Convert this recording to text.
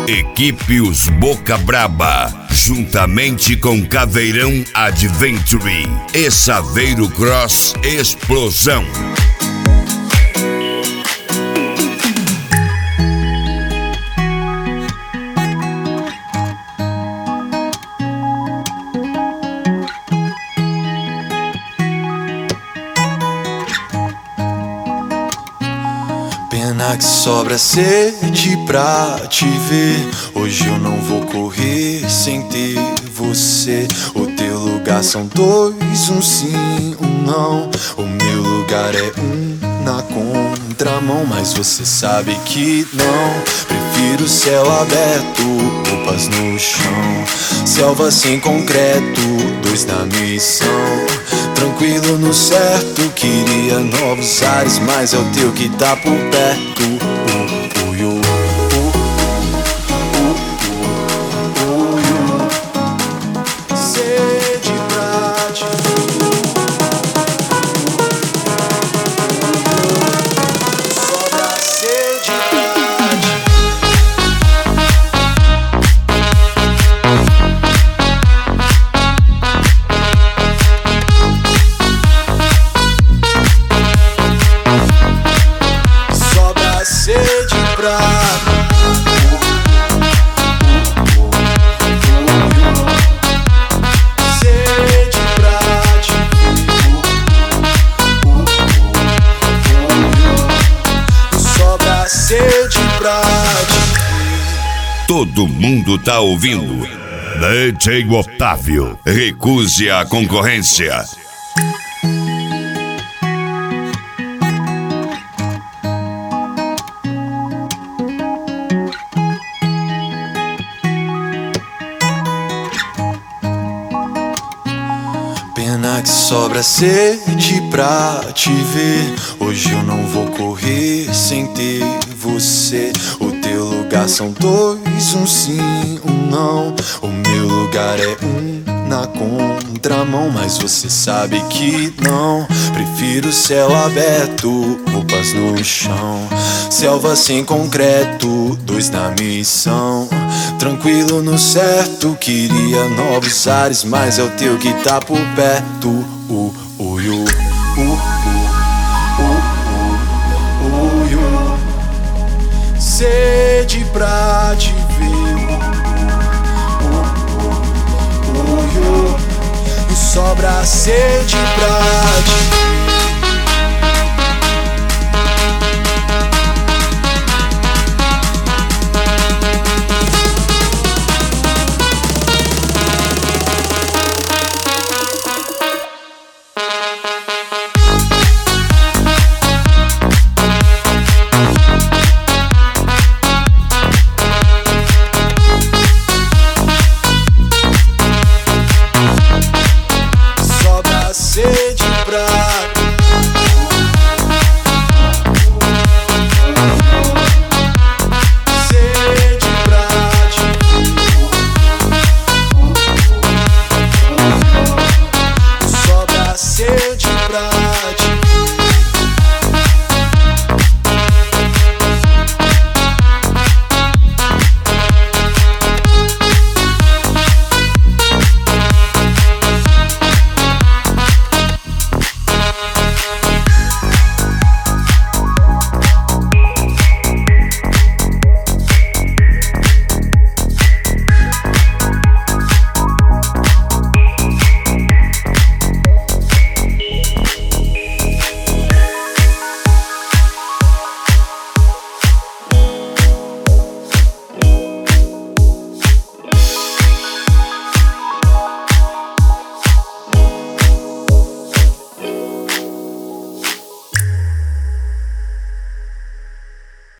Equipe Os Boca Braba, juntamente com Caveirão Adventure e Saveiro Cross Explosão. Pena que sobra sede pra te ver. Hoje eu não vou correr sem ter você. O teu lugar são dois, um sim, um não. O meu lugar é um na contramão, mas você sabe que não. Prefiro céu aberto, roupas no chão. Selva sem concreto, dois na missão. Tranquilo no certo, queria novos ares, mas é o teu que tá por perto. Sede pra te sobra sede pra te sede pra sede pra te sobra sede pra te. Todo mundo tá ouvindo. DJ Otávio, recuse a concorrência. Pena que sobra sede pra te ver. Hoje eu não vou correr sem ter você. O teu lugar são dois, um sim, um não. O meu lugar é um na contramão, mas você sabe que não. Prefiro céu aberto, roupas no chão. Selva sem concreto, dois na missão. Tranquilo no certo, queria novos ares, mas é o teu que tá por perto. Sede pra te ver. Sobra sede pra te ver.